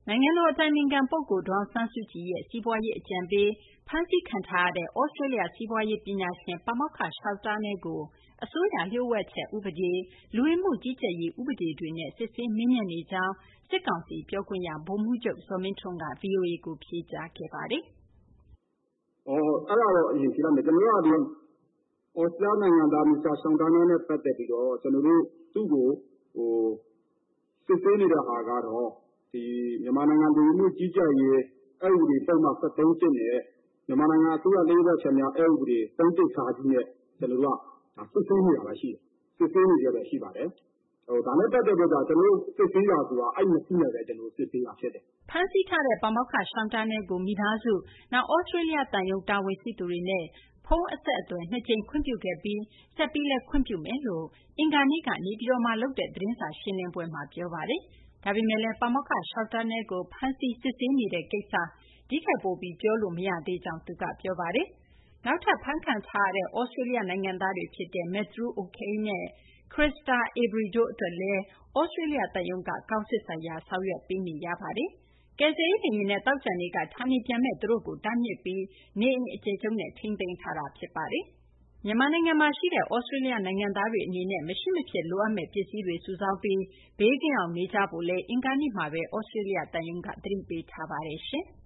နိုင်ငံတော်အတိုင်ပင်ခံပုဂ္ဂိုလ် ဒေါ်အောင်ဆန်းစုကြည်ရဲ့ စီးပွားရေးအကြံပေး၊ ဖမ်းဆီးခံထားရတဲ့ သြစတြေးလျ စီးပွားရေးပညာရှင် ပါမောက္ခ Sean Turnell ကို အစိုးရလျှို့ဝှက်ချက်ဥပဒေ၊ လူဝင်မှုကြီးကြပ်ရေးဥပဒေတွေနဲ့ စစ်ဆေးမေးမြန်းနေကြောင်း စစ်ကောင်စီပြောခွင့်ရ ဗိုလ်မှူးချုပ် ဇော်မင်းထွန်းက ဗွီအိုအေကို ဖြေကြားခဲ့ပါတယ်။ "အဲဒါတော့အရင်ဖြေလိုက်မယ်။ ကျနော်တို့က သြစတြေးလျနိုင်ငံသား Mr. Sean Turnell နဲ့ပတ်သက်ပြီးတော့ သူ့ကိုစစ်ဆေးနေတဲ့ဟာကတော့မြန်မာနိုင်ငံလူဝင်မှုကြီးကြပ်ရေးအက်ဥပဒေပုဒ်မ နဲ့မြန်မာနိုင်ငံအစိုးရလျှို့ဝှက်ချက်များအက်ဥပဒေ နဲ့စစ်ဆေးနေတာပဲရှိတယ်။ စစ်ဆေးနေဆဲပဲရှိပါတယ်။ ဒါနဲ့ပတ်သက်ပြီးတော့ကျနော်တို့စစ်ဆေးတာဆိုတာအဲဒီနှစ်ခုနဲ့ပဲစစ်ဆေးတာဖြစ်တယ်။" ဖမ်းဆီးထားတဲ့ ပါမောက္ခ Sean Turnell ကို မိသားစု၊ နောက် သြစတြေးလျသံရုံးတာဝန်ရှိသူတွေနဲ့ ဖုန်းအဆက်အသွယ် 2 ကြိမ်ခွင့်ပြုခဲ့ပြီး ဆက်ပြီးလည်းခွင့်ပြုမယ်လို့ အင်္ဂါနေ့က နေပြည်တော်မှာလုပ်တဲ့ သတင်းစာရှင်းလင်းပွဲမှာ ပြောပါတယ်။ ဒါပေမယ့်လည်း ပါမောက္ခ Sean Turnell ကို ဖမ်းဆီးစစ်ဆေးနေတဲ့ကိစ္စ ဒီထက်ပိုပြီးပြောလို့မရသေးကြောင်း သူကပြောပါတယ်။ နောက်ထပ်ဖမ်းခံထားရတဲ့ သြစတြေးလျနိုင်ငံသားတွေဖြစ်တဲ့ Matthew Okay နဲ့ Christa Avery တို့အတွက်လည်း သြစတြေးလျသံရုံးက ကောင်းစစ်ဆိုင်ရာဆောင်ရွက်ပေးနေရပါတယ်။ ကယ်ဆယ်ရေးလေယာဉ်နဲ့ သောကြာနေ့က ဌာနေပြန်မယ့်သူတို့ကို တားမြစ်ပြီး နေအိမ်အကျယ်ချုပ်နဲ့ ထိန်းသိမ်းထားတာဖြစ်ပါတယ်။ မြန်မာနိုင်ငံမှာရှိတဲ့ သြစတြေးလျနိုင်ငံသားတွေအနေနဲ့ မရှိမဖြစ်လိုအပ်မယ့်ပစ္စည်းတွေစုဆောင်းပြီး ဘေးကင်းအောင်နေကြဖို့လည်း အင်္ဂါနေ့မှာပဲ သြစတြေးလျသံရုံးက သတိပေးထားပါတယ်။